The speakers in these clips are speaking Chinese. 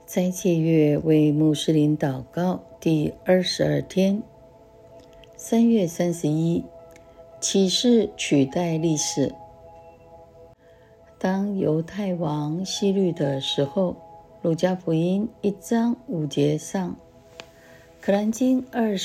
斋戒月为穆斯林祷告第22天，3月31，启示取代历史。当犹太王希律的时候，路加福音1章5节上，可兰经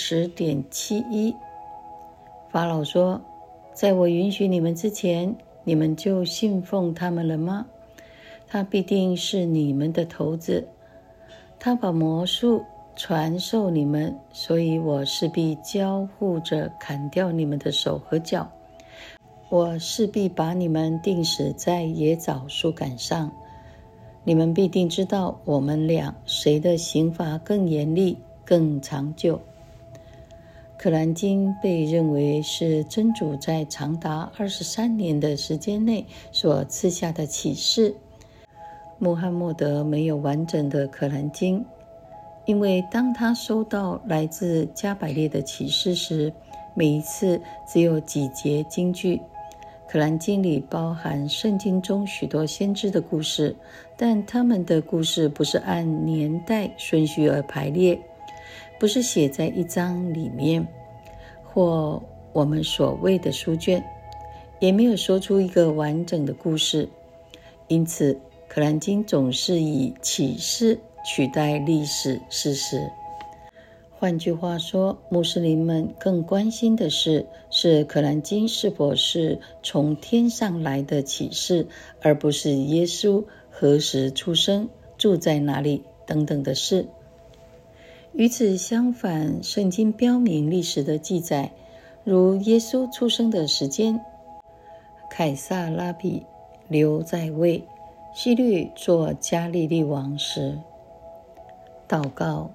20.71， 法老说，在我允许你们之前，你们就信奉他们了吗？他必定是你们的头子，他把魔术传授你们，所以我势必交互着砍掉你们的手和脚，我势必把你们钉死在野枣树杆上，你们必定知道我们俩谁的刑罚更严厉更长久。可兰经被认为是真主在长达23年的时间内所赐下的启示。穆罕默德没有完整的可兰经，因为当他收到来自加百列的启示时，每一次只有几节经句。可兰经里包含圣经中许多先知的故事，但他们的故事不是按年代顺序而排列，不是写在一章里面，或我们所谓的书卷，也没有说出一个完整的故事。因此可兰经总是以启示取代历史事实。换句话说，穆斯林们更关心的是可兰经是否是从天上来的启示，而不是耶稣何时出生、住在哪里等等的事。与此相反，圣经标明历史的记载，如耶稣出生的时间，凯撒拉比留在位，希律做加利利王时。祷告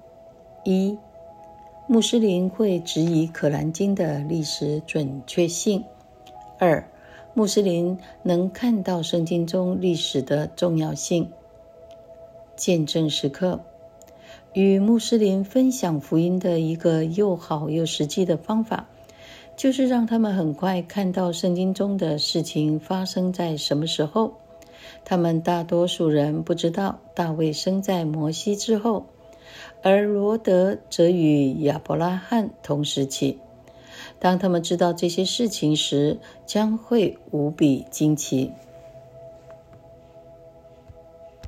1，穆斯林会质疑可兰经的历史准确性。2，穆斯林能看到圣经中历史的重要性。见证时刻，与穆斯林分享福音的一个又好又实际的方法，就是让他们很快看到圣经中的事情发生在什么时候。他们大多数人不知道大卫生在摩西之后，而罗德则与亚伯拉罕同时期。当他们知道这些事情时，将会无比惊奇。